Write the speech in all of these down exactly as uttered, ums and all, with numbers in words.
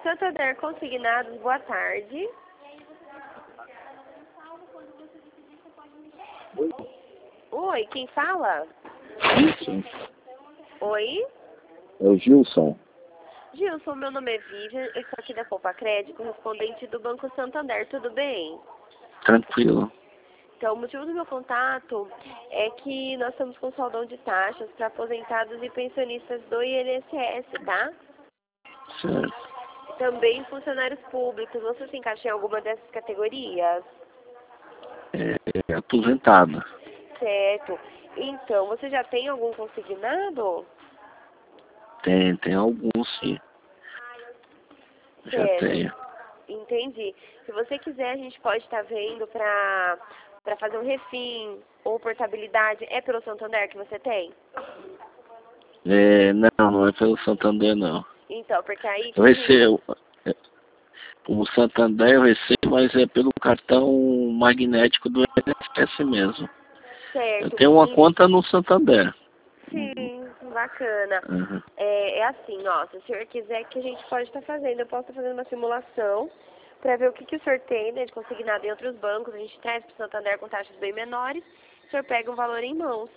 Santander Consignados, boa tarde. Oi, quem fala? Gilson. Oi? É o Gilson. Gilson, meu nome é Vivian, eu estou aqui da Poupa Crédito, correspondente do Banco Santander, tudo bem? Tranquilo. Então, o motivo do meu contato é que nós estamos com saldão de taxas para aposentados e pensionistas do I N S S, tá? Certo. Também funcionários públicos. Você se encaixa em alguma dessas categorias? É, aposentado. Certo. Então, você já tem algum consignado? Tem, tem alguns sim. Já Certo. tenho. Entendi. Se você quiser, a gente pode estar vendo para para fazer um refim ou portabilidade. É pelo Santander que você tem? É, não, não é pelo Santander não. Então, porque aí... Eu recebo. O Santander eu recebo, mas é pelo cartão magnético do I N S S mesmo. Certo. Eu tenho uma E... conta no Santander. Sim, bacana. Uhum. É, é assim, ó, se o senhor quiser que a gente pode estar fazendo, eu posso estar fazendo uma simulação para ver o que, que o senhor tem, né, de consignado em outros bancos, a gente traz para o Santander com taxas bem menores, o senhor pega um valor em mãos,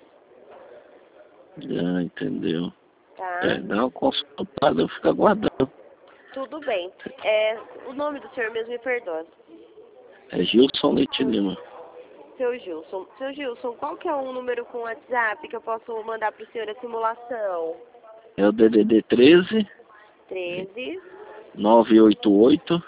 Já entendeu. tá? É, dá uma consultada, eu fico aguardando. Tudo bem. É, o nome do senhor mesmo me perdoa. É Gilson Leite Lima. Seu Gilson. Seu Gilson, qual que é um número com WhatsApp que eu posso mandar para o senhor a simulação? É o D D D treze, treze, nove oito oito,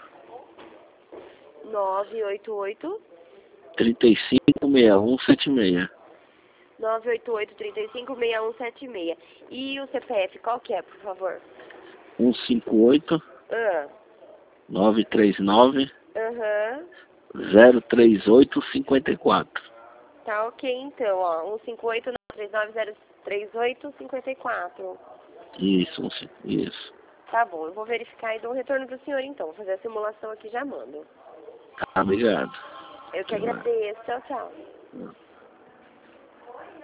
nove oito oito, trinta e cinco, sessenta e um setenta e seis. nove oito oito, trinta e cinco, sessenta e um setenta e seis. E o C P F, qual que é, por favor? um cinco oito, Ah, nove três nove, aham. zero três oito cinco quatro. Tá ok, então, ó. um cinco oito, nove três nove, zero três oito cinco quatro. Isso, um cinco- isso. Tá bom, eu vou verificar e dou um retorno pro senhor, então. Vou fazer a simulação aqui e já mando. Tá, obrigado. Eu que Até mais. agradeço. Tchau, tchau.